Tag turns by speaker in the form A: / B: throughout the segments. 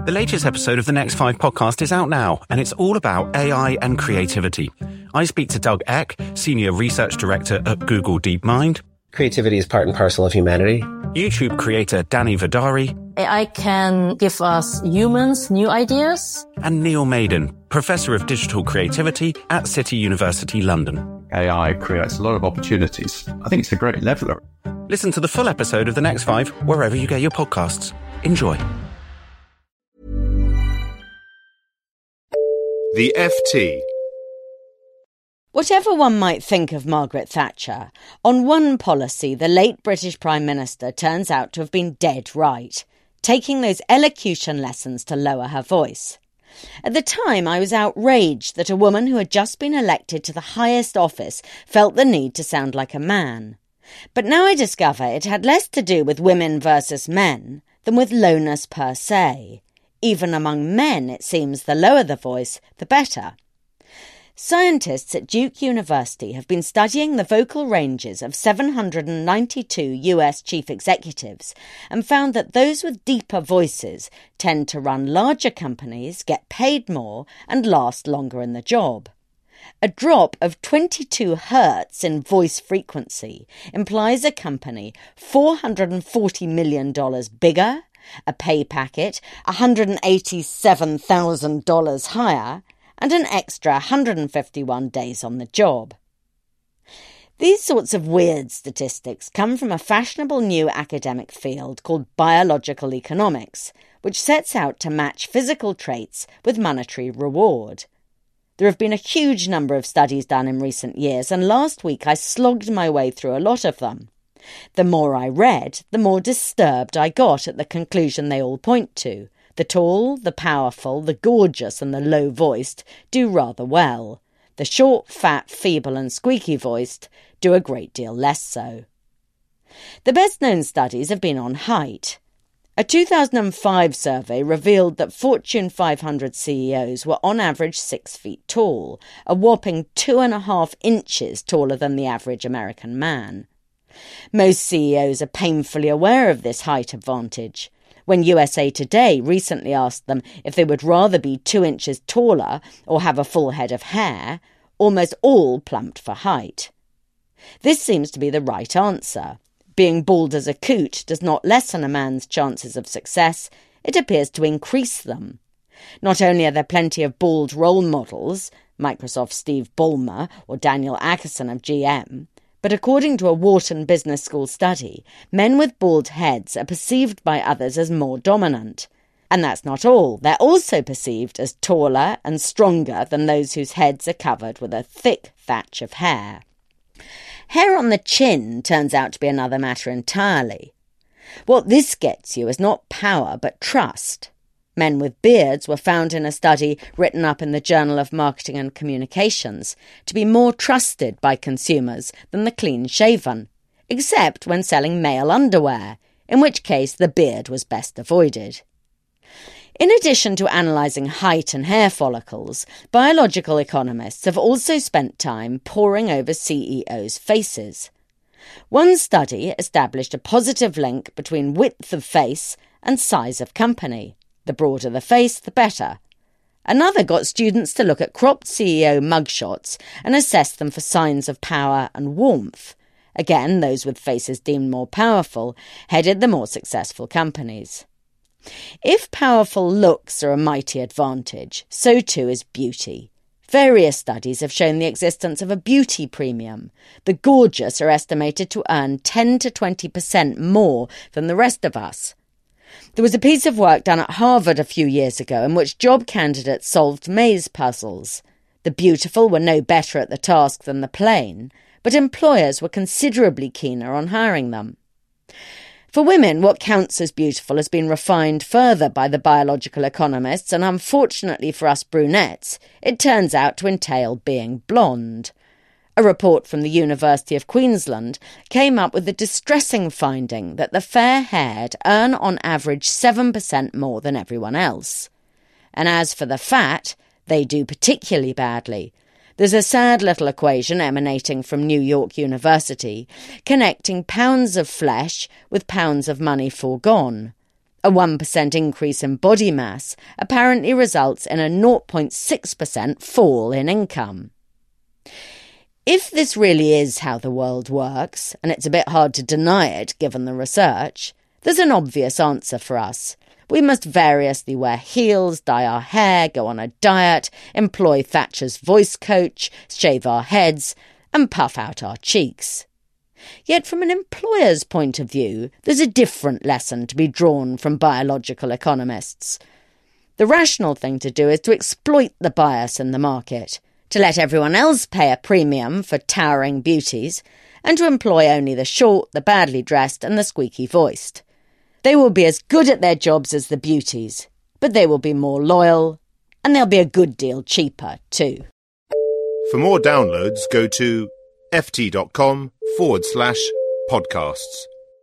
A: The latest episode of the Next 5 podcast is out now, and it's all about AI and creativity. I speak to Doug Eck, Senior Research Director at Google DeepMind.
B: Creativity is part and parcel of humanity.
A: YouTube creator Danny Vidari.
C: AI can give us humans new ideas.
A: And Neil Maiden, Professor of Digital Creativity at City University London.
D: AI creates a lot of opportunities. I think it's a great leveler.
A: Listen to the full episode of The Next 5 wherever you get your podcasts. Enjoy.
E: The FT.
F: Whatever one might think of Margaret Thatcher, on one policy the late British Prime Minister turns out to have been dead right, taking those elocution lessons to lower her voice. At the time, I was outraged that a woman who had just been elected to the highest office felt the need to sound like a man. But now I discover it had less to do with women versus men than with lowness per se. Even among men, it seems the lower the voice, the better. Scientists at Duke University have been studying the vocal ranges of 792 US chief executives and found that those with deeper voices tend to run larger companies, get paid more, and last longer in the job. A drop of 22 hertz in voice frequency implies a company $440 million bigger, a pay packet $187,000 higher, and an extra 151 days on the job. These sorts of weird statistics come from a fashionable new academic field called biological economics, which sets out to match physical traits with monetary reward. There have been a huge number of studies done in recent years, and last week I slogged my way through a lot of them. The more I read, the more disturbed I got at the conclusion they all point to. The tall, the powerful, the gorgeous and the low-voiced do rather well. The short, fat, feeble and squeaky-voiced do a great deal less so. The best-known studies have been on height. A 2005 survey revealed that Fortune 500 CEOs were on average 6 feet tall, a whopping 2.5 inches taller than the average American man. Most CEOs are painfully aware of this height advantage. When USA Today recently asked them if they would rather be 2 inches taller or have a full head of hair, almost all plumped for height. This seems to be the right answer. Being bald as a coot does not lessen a man's chances of success, it appears to increase them. Not only are there plenty of bald role models, Microsoft's Steve Ballmer or Daniel Akerson of GM, but according to a Wharton Business School study, men with bald heads are perceived by others as more dominant. And that's not all. They're also perceived as taller and stronger than those whose heads are covered with a thick thatch of hair. Hair on the chin turns out to be another matter entirely. What this gets you is not power but trust. Men with beards were found in a study written up in the Journal of Marketing and Communications to be more trusted by consumers than the clean-shaven, except when selling male underwear, in which case the beard was best avoided. In addition to analysing height and hair follicles, biological economists have also spent time poring over CEOs' faces. One study established a positive link between width of face and size of company. The broader the face, the better. Another got students to look at cropped CEO mugshots and assess them for signs of power and warmth. Again, those with faces deemed more powerful headed the more successful companies. If powerful looks are a mighty advantage, so too is beauty. Various studies have shown the existence of a beauty premium. The gorgeous are estimated to earn 10 to 20% more than the rest of us. There was a piece of work done at Harvard a few years ago in which job candidates solved maze puzzles. The beautiful were no better at the task than the plain, but employers were considerably keener on hiring them. For women, what counts as beautiful has been refined further by the biological economists, and unfortunately for us brunettes, it turns out to entail being blonde. A report from the University of Queensland came up with the distressing finding that the fair-haired earn on average 7% more than everyone else. And as for the fat, they do particularly badly. There's a sad little equation emanating from New York University, connecting pounds of flesh with pounds of money foregone. A 1% increase in body mass apparently results in a 0.6% fall in income. If this really is how the world works, and it's a bit hard to deny it given the research, there's an obvious answer for us. We must variously wear heels, dye our hair, go on a diet, employ Thatcher's voice coach, shave our heads, and puff out our cheeks. Yet from an employer's point of view, there's a different lesson to be drawn from biological economists. The rational thing to do is to exploit the bias in the market, to let everyone else pay a premium for towering beauties, and to employ only the short, the badly dressed, and the squeaky voiced. They will be as good at their jobs as the beauties, but they will be more loyal, and they'll be a good deal cheaper too.
E: For more downloads, go to ft.com/podcasts.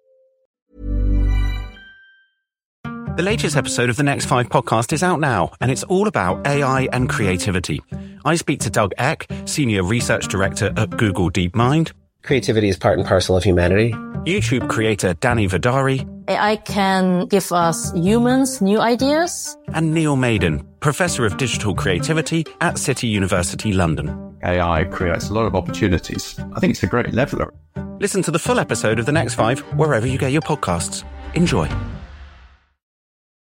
A: The latest episode of the Next 5 podcast is out now, and it's all about AI and creativity. I speak to Doug Eck, Senior Research Director at Google DeepMind.
B: Creativity is part and parcel of humanity.
A: YouTube creator Danny Vidari.
C: AI can give us humans new ideas.
A: And Neil Maiden, Professor of Digital Creativity at City University London.
D: AI creates a lot of opportunities. I think it's a great leveler.
A: Listen to the full episode of The Next 5 wherever you get your podcasts. Enjoy.